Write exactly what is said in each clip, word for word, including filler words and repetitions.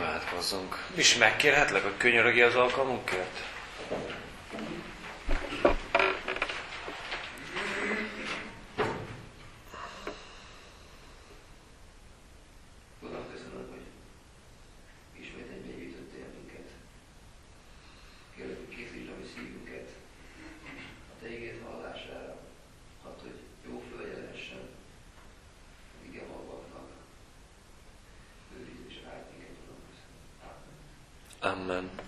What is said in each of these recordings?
Imádkozzunk. És megkérhetlek, hogy könyörögj az alkalmunkért? Uram, köszönöm, hogy ismét egybegyűjtöttél minket. Kérlek, hogy készítsd a mi szívünket a Te igéd hallására, hadd, hogy jó földje lehessen igen hallgatnak. Őrizd és áld minket, Uram, köszönöm. Amen. Amen.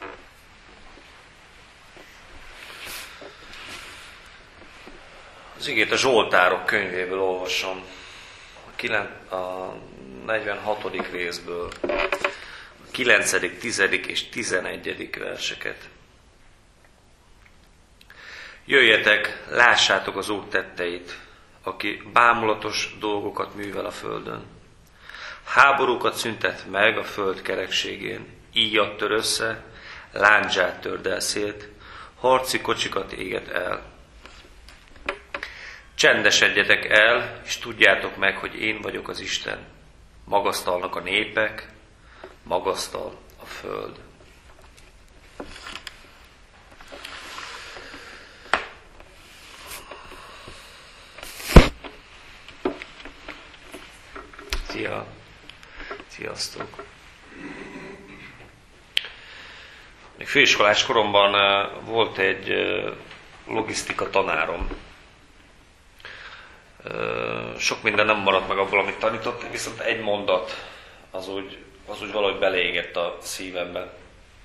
Az igét a Zsoltárok könyvéből olvasom, a negyvenhatodik részből, a kilencedik, tizedik és tizenegyedik verseket. Jöjjetek, lássátok az Úr tetteit, aki bámulatos dolgokat művel a földön. Háborúkat szüntet meg a föld kerekségén, íjat tör össze, lándzsát tör el szét, harci kocsikat éget el. Csendesedjetek el, és tudjátok meg, hogy én vagyok az Isten. Magasztalnak a népek, magasztal a föld. Szia! Sziasztok! Még főiskolás koromban volt egy logisztika tanárom. Sok minden nem maradt meg abból, amit tanított, viszont egy mondat az úgy, az úgy valahogy beleégett a szívembe.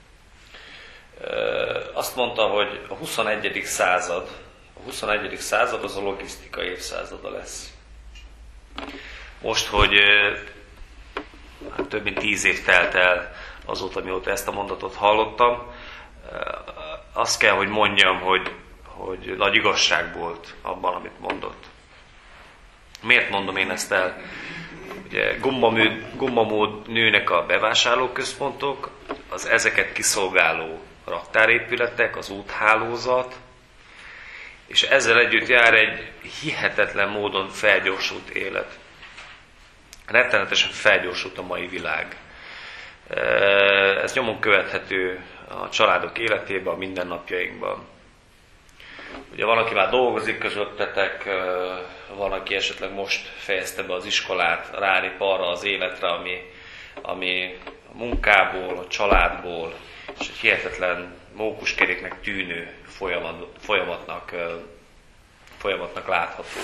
Azt mondta, hogy a huszonegyedik század, a huszonegyedik század az a logisztika évszázada lesz. Most, hogy hát több mint tíz év telt el azóta, mióta ezt a mondatot hallottam, azt kell, hogy mondjam, hogy, hogy nagy igazság volt abban, amit mondott. Miért mondom én ezt el? Ugye gummamű, gummamód nőnek a bevásárlóközpontok, az ezeket kiszolgáló raktárépületek, az úthálózat, és ezzel együtt jár egy hihetetlen módon felgyorsult élet. Rettenetesen felgyorsult a mai világ. Ez nyomon követhető a családok életében, a mindennapjainkban. Ugye van, aki már dolgozik közöttetek, van, aki esetleg most fejezte be az iskolát, rálép arra az életre, ami, ami a munkából, a családból, és egy hihetetlen mókuskeréknek tűnő folyamat, folyamatnak, folyamatnak látható.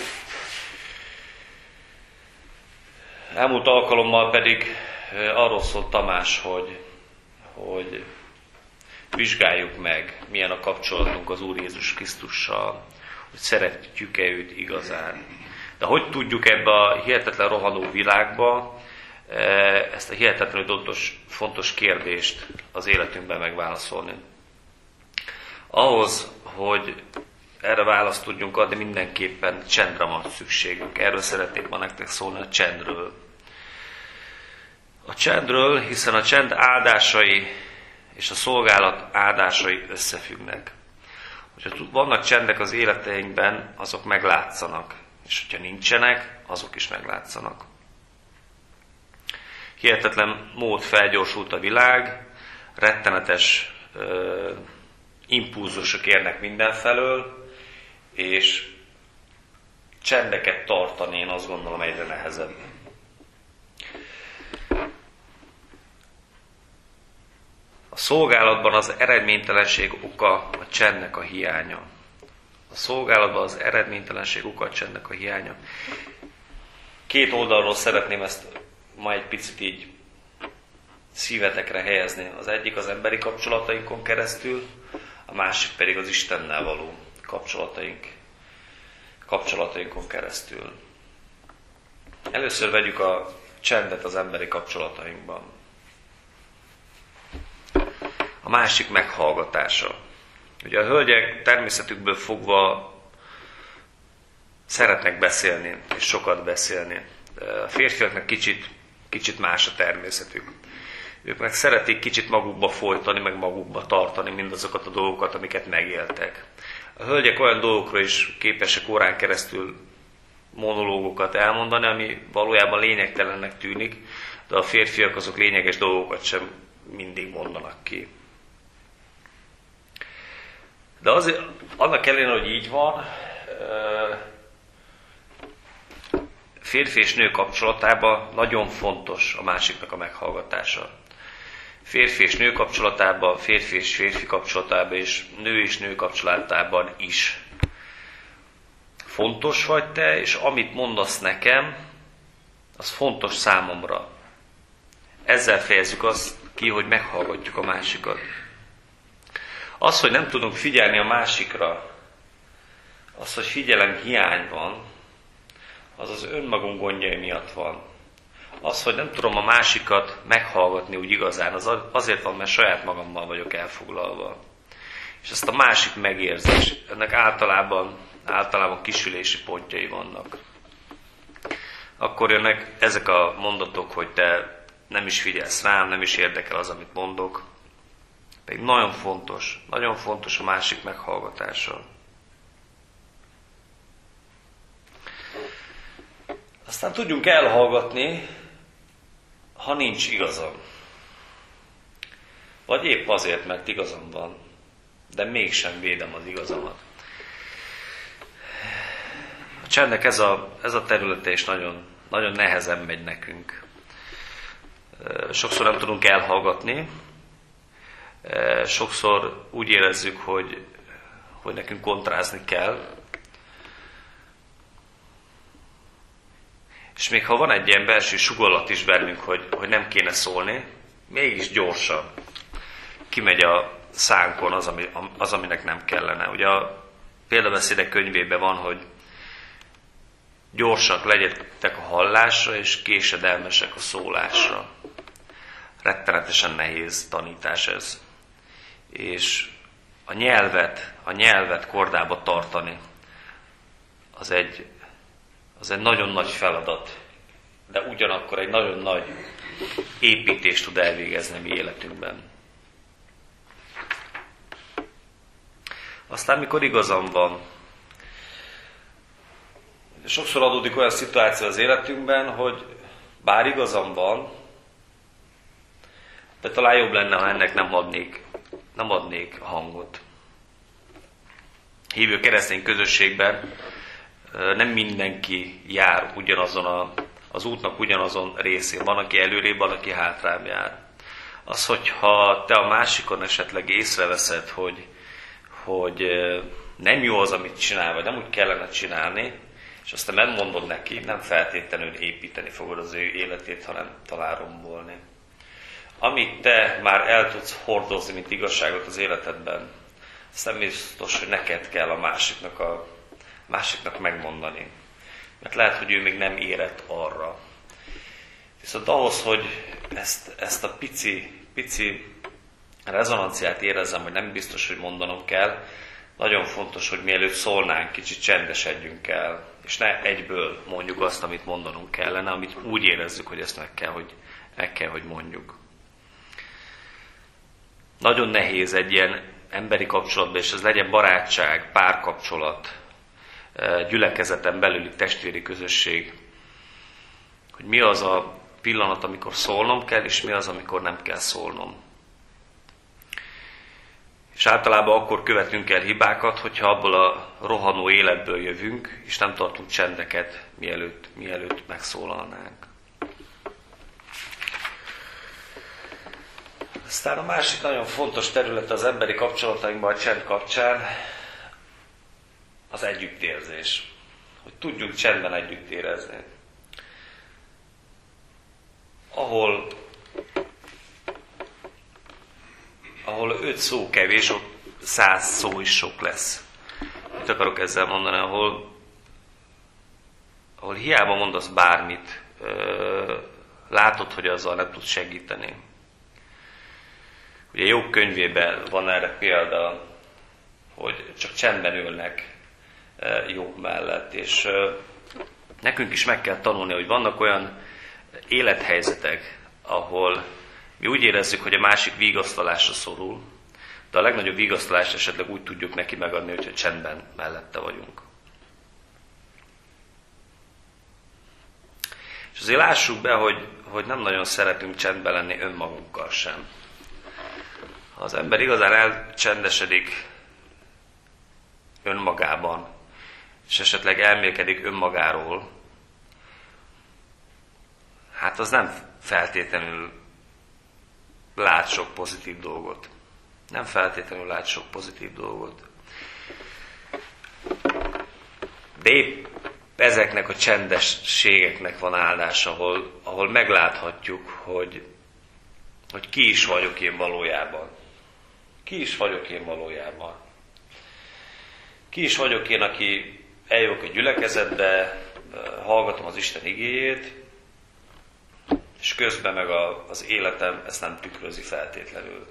Elmúlt alkalommal pedig arról szólt Tamás, hogy, hogy vizsgáljuk meg, milyen a kapcsolatunk az Úr Jézus Krisztussal, hogy szeretjük-e őt igazán. De hogy tudjuk ebbe a hihetetlen rohanó világba ezt a hihetetlenül fontos, fontos kérdést az életünkben megválaszolni? Ahhoz, hogy erre választ tudjunk adni, mindenképpen csendre van szükségünk. Erről szeretnék ma nektek szólni, a csendről. A csendről, hiszen a csend áldásai és a szolgálat áldásai összefüggnek. Hogyha vannak csendek az életeinkben, azok meglátszanak. És hogyha nincsenek, azok is meglátszanak. Hihetetlen mód felgyorsult a világ, rettenetes ö, impulzusok érnek mindenfelől, és csendeket tartani, én azt gondolom, egyre nehezebb. A szolgálatban az eredménytelenség oka a csendnek a hiánya. A szolgálatban az eredménytelenség oka a csendnek a hiánya. Két oldalról szeretném ezt ma egy picit így szívetekre helyezni. Az egyik az emberi kapcsolatainkon keresztül, a másik pedig az Istennel való kapcsolataink, kapcsolatainkon keresztül. Először vegyük a csendet az emberi kapcsolatainkban. A másik meghallgatása. Ugye a hölgyek természetükből fogva szeretnek beszélni, és sokat beszélni. A férfiaknak kicsit, kicsit más a természetük. Ők meg szeretik kicsit magukba folytani, meg magukba tartani mindazokat a dolgokat, amiket megéltek. A hölgyek olyan dolgokról is képesek órán keresztül monológokat elmondani, ami valójában lényegtelennek tűnik, de a férfiak azok lényeges dolgokat sem mindig mondanak ki. De azért, annak ellenére, hogy így van, férfi és nő kapcsolatában nagyon fontos a másiknak a meghallgatása. Férfi és nő kapcsolatában, férfi és férfi kapcsolatában, és nő és nő kapcsolatában is. Fontos vagy te, és amit mondasz nekem, az fontos számomra. Ezzel fejezzük azt ki, hogy meghallgatjuk a másikat. Az, hogy nem tudunk figyelni a másikra, az, hogy figyelem hiány van, az az önmagunk gondjai miatt van. Az, hogy nem tudom a másikat meghallgatni úgy igazán, az azért van, mert saját magammal vagyok elfoglalva. És ezt a másik megérzés, ennek általában, általában kisülési pontjai vannak. Akkor jönnek ezek a mondatok, hogy te nem is figyelsz rám, nem is érdekel az, amit mondok. Pedig nagyon fontos, nagyon fontos a másik meghallgatása. Aztán tudjunk elhallgatni, ha nincs igazam. Vagy épp azért, mert igazam van, de mégsem védem az igazamat. A csendnek ez a, ez a területe is nagyon, nagyon nehezen megy nekünk. Sokszor nem tudunk elhallgatni, sokszor úgy érezzük, hogy, hogy nekünk kontrázni kell. És még ha van egy ilyen belső sugollat is bennünk, hogy, hogy nem kéne szólni, mégis gyorsan kimegy a szánkon az, ami, az aminek nem kellene. Ugye a példabeszédek könyvében van, hogy gyorsak legyetek a hallásra, és késedelmesek a szólásra. Rettenetesen nehéz tanítás ez. És a nyelvet, a nyelvet kordába tartani, az egy, az egy nagyon nagy feladat, de ugyanakkor egy nagyon nagy építést tud elvégezni a mi életünkben. Aztán, mikor igazam van, sokszor adódik olyan szituáció az életünkben, hogy bár igazam van, de talán jobb lenne, ha ennek nem adnék, nem adnék hangot. Hívő keresztény közösségben nem mindenki jár ugyanazon a, az útnak ugyanazon részén. Van, aki előrébb, van, aki hátrább jár. Az, hogyha te a másikon esetleg észreveszed, hogy, hogy nem jó az, amit csinál, vagy nem úgy kellene csinálni, és aztán nem mondod neki, nem feltétlenül építeni fogod az ő életét, hanem talán rombolni. Amit te már el tudsz hordozni, mint igazságot az életedben, azt nem biztos, hogy neked kell a másiknak, a másiknak megmondani. Mert lehet, hogy ő még nem érett arra. Viszont ahhoz, hogy ezt, ezt a pici, pici rezonanciát érezzem, hogy nem biztos, hogy mondanom kell, nagyon fontos, hogy mielőtt szólnánk, kicsit csendesedjünk el, és ne egyből mondjuk azt, amit mondanunk kellene, amit úgy érezzük, hogy ezt meg kell, hogy, meg kell, hogy mondjuk. Nagyon nehéz egy ilyen emberi kapcsolatban, és ez legyen barátság, párkapcsolat, gyülekezeten belüli testvéri közösség, hogy mi az a pillanat, amikor szólnom kell, és mi az, amikor nem kell szólnom. És általában akkor követünk el hibákat, hogyha abból a rohanó életből jövünk, és nem tartunk csendeket, mielőtt, mielőtt megszólalnánk. Aztán a másik nagyon fontos terület az emberi kapcsolatainkban a csend kapcsán az együttérzés. Hogy tudjunk csendben együtt érezni. Ahol, ahol öt szó kevés, ott száz szó is sok lesz. Mit akarok ezzel mondani? Ahol, ahol hiába mondasz bármit, látod, hogy azzal nem tudsz segíteni. Ugye Jobb könyvében van erre példa, hogy csak csendben ülnek Jobb mellett, és nekünk is meg kell tanulni, hogy vannak olyan élethelyzetek, ahol mi úgy érezzük, hogy a másik vigasztalásra szorul, de a legnagyobb vigasztalást esetleg úgy tudjuk neki megadni, hogyha csendben mellette vagyunk. És azért lássuk be, hogy, hogy nem nagyon szeretünk csendben lenni önmagunkkal sem. Ha az ember igazán elcsendesedik önmagában, és esetleg elmélkedik önmagáról, hát az nem feltétlenül lát sok pozitív dolgot. Nem feltétlenül lát sok pozitív dolgot. De épp ezeknek a csendességeknek van áldás, ahol, ahol megláthatjuk, hogy, hogy ki is vagyok én valójában. Ki is vagyok én valójában. Ki is vagyok én, aki eljövök a gyülekezetbe, hallgatom az Isten igéjét, és közben meg a, az életem ezt nem tükrözi feltétlenül.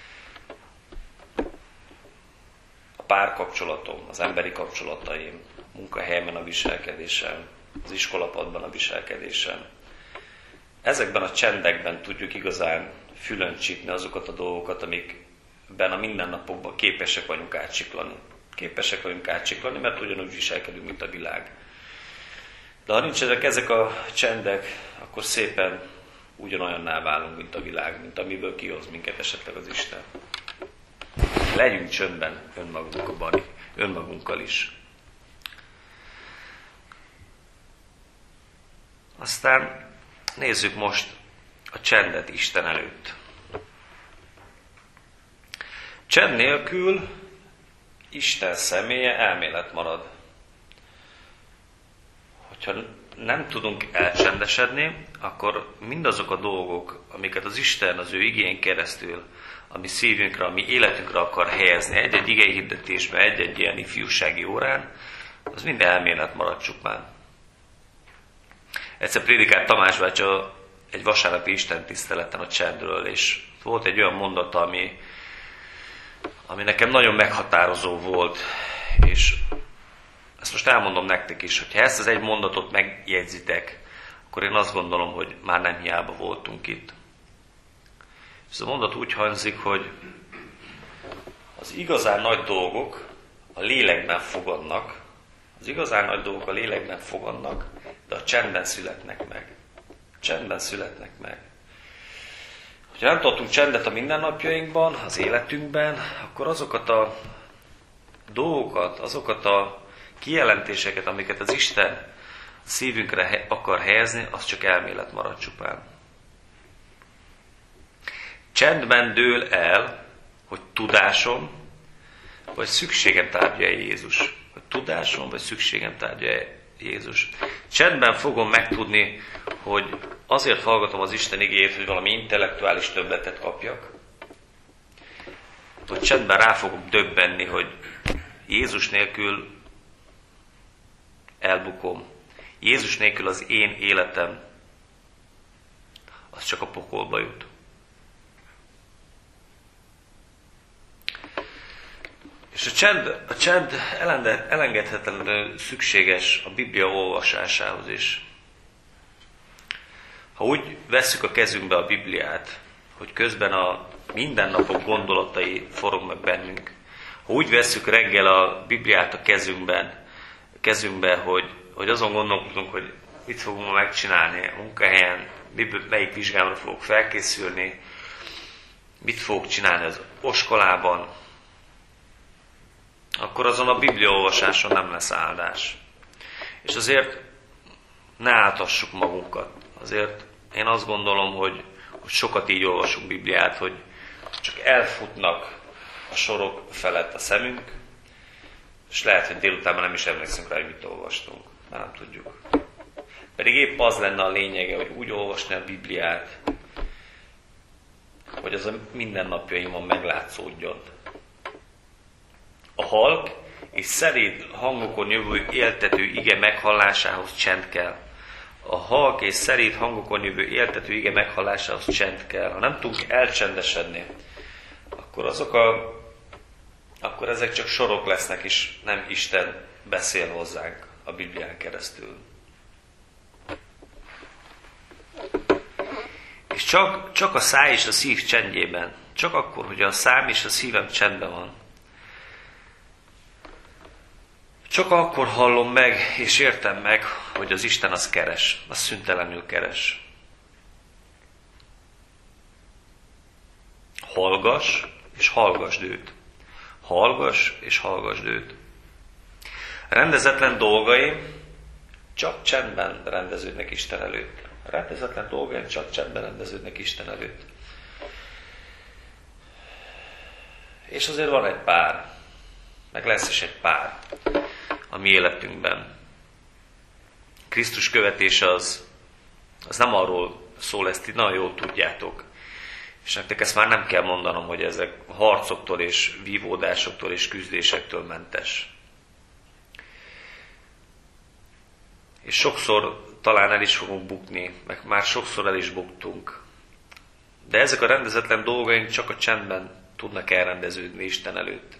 A párkapcsolatom, az emberi kapcsolataim, a munkahelyemen a viselkedésem, az iskolapadban a viselkedésem. Ezekben a csendekben tudjuk igazán fülön csípni azokat a dolgokat, amikben a mindennapokban képesek vagyunk átsiklani. Képesek vagyunk átsiklani, mert ugyanúgy viselkedünk, mint a világ. De ha nincsenek ezek a csendek, akkor szépen ugyanolyanná válunk, mint a világ, mint amiből kihoz minket esetleg az Isten. Legyünk csöndben önmagunkban, önmagunkkal is. Aztán nézzük most a csendet Isten előtt. Csend nélkül Isten személye elmélet marad. Hogyha nem tudunk elcsendesedni, akkor mindazok a dolgok, amiket az Isten az ő igén keresztül, a mi szívünkre, a mi életünkre akar helyezni egy-egy igei hirdetésben, egy-egy ilyen ifjúsági órán, az mind elmélet marad csupán. Egyszer prédikált Tamás bácsi egy vasárnapi istentiszteleten a csendről, és volt egy olyan mondata, ami, ami nekem nagyon meghatározó volt, és ezt most elmondom nektek is, hogy ha ezt az egy mondatot megjegyzitek, akkor én azt gondolom, hogy már nem hiába voltunk itt. És ez a mondat úgy hangzik, hogy az igazán nagy dolgok a lélekben fogadnak, az igazán nagy dolgok a lélekben fogadnak, de a csendben születnek meg. Csendben születnek meg. Ha nem tartunk csendet a mindennapjainkban, az életünkben, akkor azokat a dolgokat, azokat a kijelentéseket, amiket az Isten szívünkre akar helyezni, az csak elmélet marad csupán. Csendben dől el, hogy tudásom, vagy szükségem tárgya Jézus. Hogy tudásom, vagy szükségem tárgya Jézus. Csendben fogom megtudni, hogy azért hallgatom az Isten igéjét, hogy valami intellektuális többletet kapjak. Vagy csendben rá fogok döbbenni, hogy Jézus nélkül elbukom. Jézus nélkül az én életem az csak a pokolba jut. És a csend, a csend elengedhetetlenül szükséges a Biblia olvasásához is. Ha úgy vesszük a kezünkbe a Bibliát, hogy közben a mindennapok gondolatai forognak bennünk, ha úgy vesszük reggel a Bibliát a kezünkben, a kezünkbe, hogy, hogy azon gondolkodunk, hogy mit fogunk ma megcsinálni a munkahelyen, melyik vizsgámra fogok felkészülni, mit fogok csinálni az oskolában, akkor azon a Biblia olvasáson nem lesz áldás. És azért ne áltassuk magunkat. Azért én azt gondolom, hogy, hogy sokat így olvasunk Bibliát, hogy csak elfutnak a sorok felett a szemünk, és lehet, hogy délutánban nem is emlékszünk rá, hogy mit olvastunk. Már nem tudjuk. Pedig épp az lenne a lényege, hogy úgy olvasni a Bibliát, hogy az a mindennapjaimon meglátszódjon. A halk és szelíd hangokon jövő éltető ige meghallásához csend kell. A halk és szelíd hangokon jövő éltető ige meghallásához csend kell. Ha nem tudunk elcsendesedni, akkor azok a, akkor ezek csak sorok lesznek, és nem Isten beszél hozzánk a Biblián keresztül. És csak, csak a száj és a szív csendjében, csak akkor, hogy a szám és a szívem csendben van, Csak akkor hallom meg, és értem meg, hogy az Isten az keres, az szüntelenül keres. Hallgass, és hallgasd őt. Hallgass, és hallgasd őt. Rendezetlen dolgaim csak csendben rendeződnek Isten előtt. Rendezetlen dolgaim csak csendben rendeződnek Isten előtt. És azért van egy pár, meg lesz is egy pár a mi életünkben. Krisztus követése az, az nem arról szól, ezt nagyon jól tudjátok. És nektek ezt már nem kell mondanom, hogy ezek harcoktól és vívódásoktól és küzdésektől mentes. És sokszor talán el is fogunk bukni, meg már sokszor el is buktunk. De ezek a rendezetlen dolgaink csak a csendben tudnak elrendeződni Isten előtt.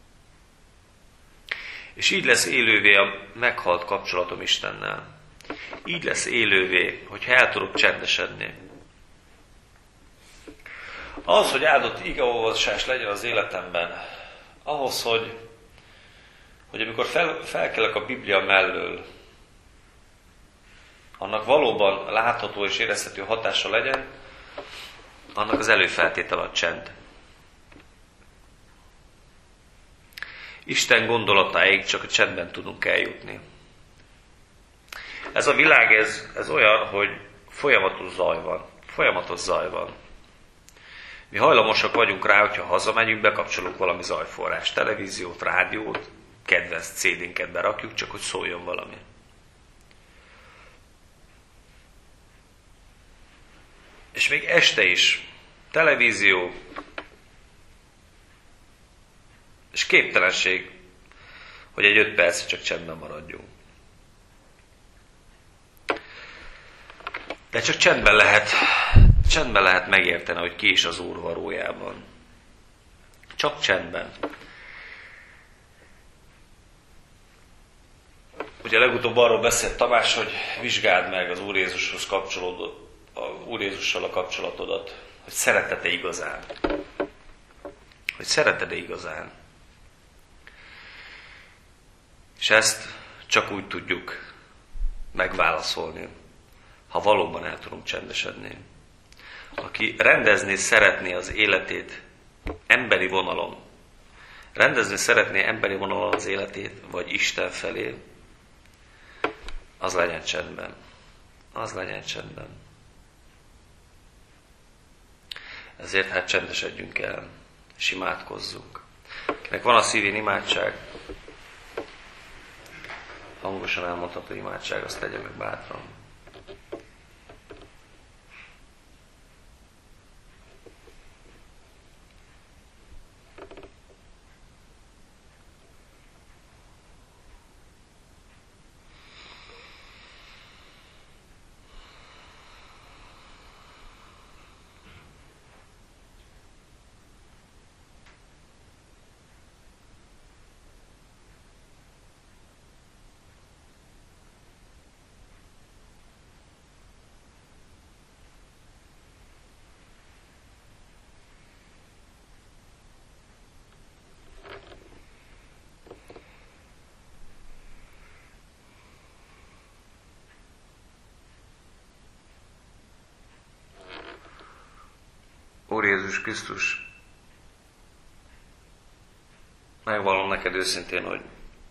És így lesz élővé a meghalt kapcsolatom Istennel. Így lesz élővé, hogyha el tudok csendesedni. Az, hogy áldott igeolvasás legyen az életemben, ahhoz, hogy, hogy amikor fel, felkelek a Biblia mellől, annak valóban látható és érezhető hatása legyen, annak az előfeltétel a csend. Isten gondolatáig csak a csendben tudunk eljutni. Ez a világ, ez, ez olyan, hogy folyamatos zaj van. Folyamatos zaj van. Mi hajlamosak vagyunk rá, hogyha hazamegyünk, bekapcsolunk valami zajforrást, televíziót, rádiót, kedvenc cé dé-nket berakjuk, csak hogy szóljon valami. És még este is televízió, és képtelenség, hogy egy öt percig csak csendben maradjunk. De csak csendben lehet, csendben lehet megérteni, hogy ki is az Úr valójában. Csak csendben. Ugye legutóbb arról beszélt Tamás, hogy vizsgáld meg az Úr Jézushoz kapcsolódott, a Úr Jézussal a kapcsolatodat, hogy szereted-e igazán. Hogy szereted-e igazán. És ezt csak úgy tudjuk megválaszolni, ha valóban el tudunk csendesedni. Aki rendezni szeretné az életét emberi vonalon, rendezni szeretné emberi vonalon az életét, vagy Isten felé, az legyen csendben. Az legyen csendben. Ezért hát csendesedjünk el, és imádkozzunk. Akinek van a szívén imádság, hangosan elmondható imádság, azt tegye meg bátran. Úr Jézus Krisztus, megvallom neked őszintén, hogy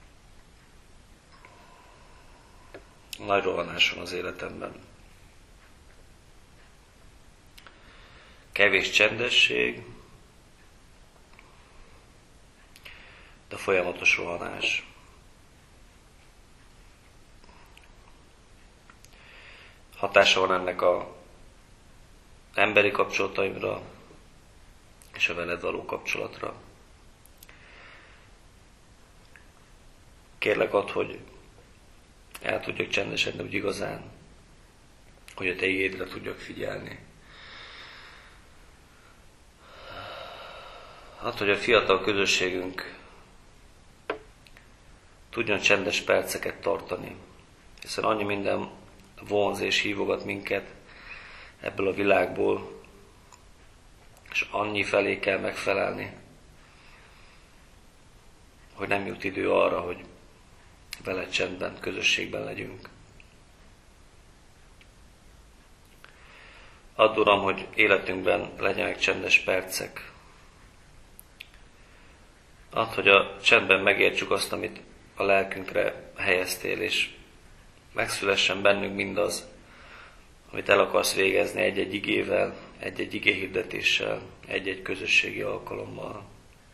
nagy rohanás van az életemben. Kevés csendesség, de folyamatos rohanás. Hatása van ennek a emberi kapcsolataimra és a veled való kapcsolatra. Kérlek add, hogy el tudjak csendesedni úgy igazán, hogy a te igédre tudjak figyelni. Add, hogy a fiatal közösségünk tudjon csendes perceket tartani, hiszen annyi minden vonz és hívogat minket ebből a világból, és annyi felé kell megfelelni, hogy nem jut idő arra, hogy veled csendben, közösségben legyünk. Add, Uram, hogy életünkben legyenek csendes percek. Add, hogy a csendben megértsük azt, amit a lelkünkre helyeztél, és megszülessen bennünk mindaz, amit el akarsz végezni egy-egy igével, egy-egy igéhirdetéssel, egy-egy közösségi alkalommal.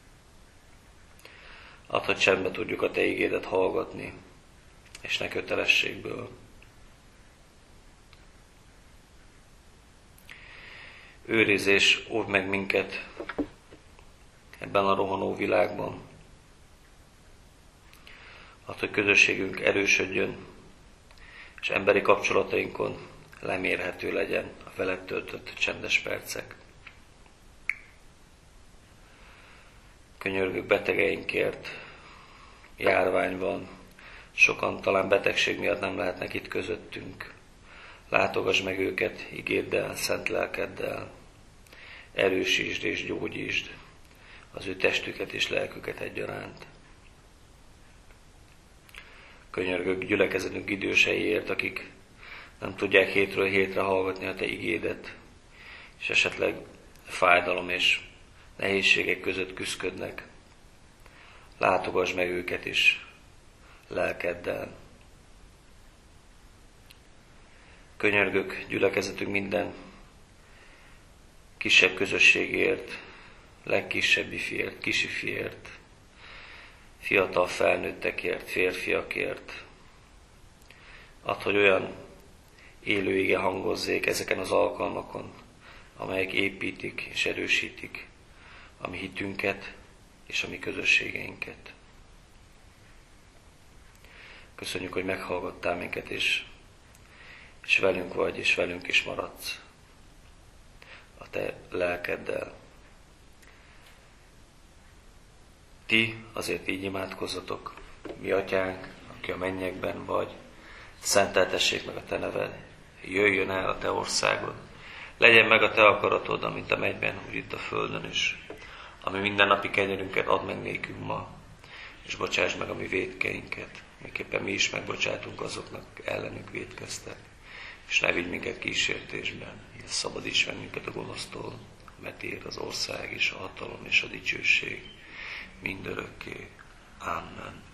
Add, hogy csendben tudjuk a Te igédet hallgatni, és ne kötelességből. Őrizz és óvd meg minket ebben a rohanó világban. Add, hogy közösségünk erősödjön, és emberi kapcsolatainkon lemérhető legyen a veled töltött csendes percek. Könyörgök betegeinkért, járvány van, sokan talán betegség miatt nem lehetnek itt közöttünk. Látogass meg őket igéddel, szent lelkeddel, erősítsd és gyógyítsd az ő testüket és lelküket egyaránt. Könyörgök gyülekezetünk időseiért, akik nem tudják hétről hétre hallgatni a Te igédet, és esetleg fájdalom és nehézségek között küszködnek. Látogass meg őket is lelkeddel. Könyörgök gyülekezetünk minden kisebb közösségért, legkisebb ifiért, kisifiért, fiatal felnőttekért, férfiakért. Add, hogy olyan élő ige hangozzék ezeken az alkalmakon, amelyek építik és erősítik a mi hitünket és a mi közösségeinket. Köszönjük, hogy meghallgattál minket, és, és velünk vagy, és velünk is maradsz a Te lelkeddel. Ti azért így imádkozzatok, mi Atyánk, aki a mennyekben vagy, szenteltessék meg a Te neved, jöjjön el a Te országod, legyen meg a Te akaratod, amint a mennyben, úgy itt a földön is. Ami mindennapi kenyerünket add meg nékünk ma, és bocsáss meg a mi vétkeinket, miképpen mi is megbocsátunk azoknak ellenünk vétkeztek, és ne vigy minket kísértésben, és szabadíts meg minket a gonosztól, mert Tiéd az ország és a hatalom és a dicsőség mindörökké. Amen.